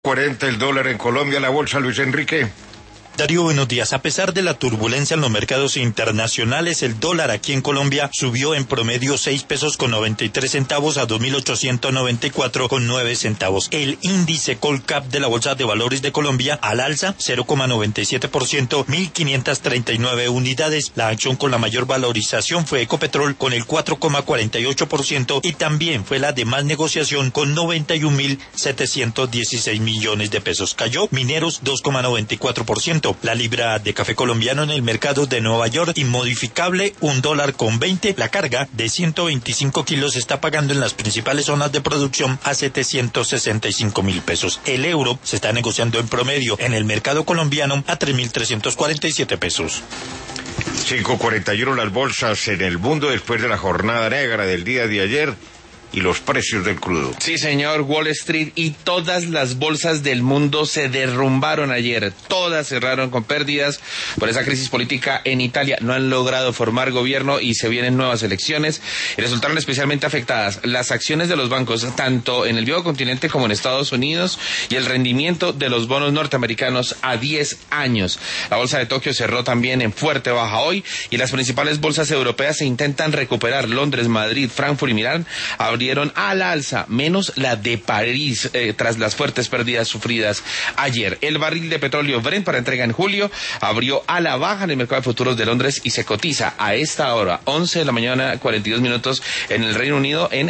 5.40 el dólar en Colombia, la bolsa, Luis Enrique. Darío, buenos días. A pesar de la turbulencia en los mercados internacionales, el dólar aquí en Colombia subió en promedio 6 pesos con 93 centavos a 2.894 con 9 centavos. El índice Colcap de la Bolsa de Valores de Colombia al alza 0,97%, 1.539 unidades. La acción con la mayor valorización fue Ecopetrol con el 4,48% y también fue la de más negociación con 91.716 millones de pesos. Cayó Mineros 2,94%. La libra de café colombiano en el mercado de Nueva York, inmodificable, $1.20. La carga de 125 kilos se está pagando en las principales zonas de producción a 765.000 pesos. El euro se está negociando en promedio en el mercado colombiano a 3.347 pesos. 5.41 las bolsas en el mundo después de la jornada negra del día de ayer y los precios del crudo. Sí, señor, Wall Street y todas las bolsas del mundo se derrumbaron ayer. Todas cerraron con pérdidas por esa crisis política en Italia. No han logrado formar gobierno y se vienen nuevas elecciones y resultaron especialmente afectadas las acciones de los bancos, tanto en el viejo continente como en Estados Unidos, y el rendimiento de los bonos norteamericanos a 10 años. La bolsa de Tokio cerró también en fuerte baja hoy y las principales bolsas europeas se intentan recuperar. Londres, Madrid, Frankfurt y Milán abrieron al alza, menos la de París, tras las fuertes pérdidas sufridas ayer. El barril de petróleo Brent para entrega en julio abrió a la baja en el mercado de futuros de Londres y se cotiza a esta hora, 11 de la mañana, 42 minutos, en el Reino Unido en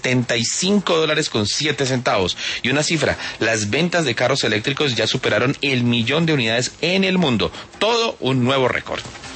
$75.07. Y una cifra, las ventas de carros eléctricos ya superaron el 1.000.000 de unidades en el mundo. Todo un nuevo récord.